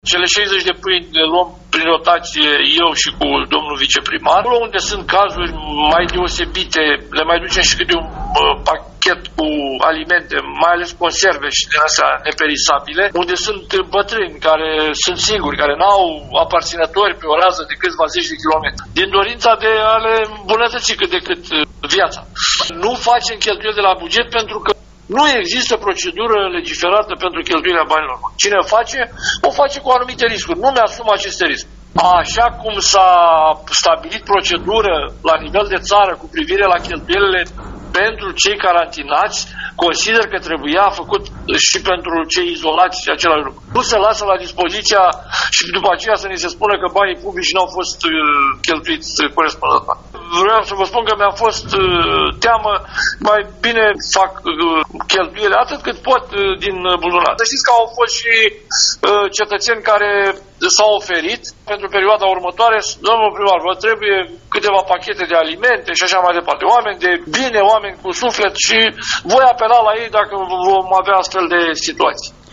Cele 60 de pâini le luăm prin rotație eu și cu domnul viceprimar. Acolo unde sunt cazuri mai deosebite, le mai ducem și câte un pachet cu alimente, mai ales conserve și din astea neperisabile, unde sunt bătrâni care sunt singuri, care n-au aparținători pe o rază de câțiva zeci de kilometri, din dorința de a le îmbunătăți cât de cât viața. Nu facem cheltuieli de la buget pentru că nu există procedură legiferată pentru cheltuirea banilor. Cine face, o face cu anumite riscuri. Nu mi-asum aceste riscuri. Așa cum s-a stabilit procedură la nivel de țară cu privire la cheltuielile pentru cei carantinați, consider că trebuia făcut și pentru cei izolați același lucru. Nu se lasă la dispoziția și după aceea să ni se spună că banii publici n-au fost cheltuiți corespunzător. Vreau să vă spun că mi-a fost teamă, mai bine fac cheltuiele atât cât pot din buzunar. Să știți că au fost și cetățeni care s-au oferit pentru perioada următoare. Domnul primar, vă trebuie câteva pachete de alimente și așa mai departe. Oameni de bine, oameni cu suflet, și voi apela la ei dacă vom avea astfel de situații.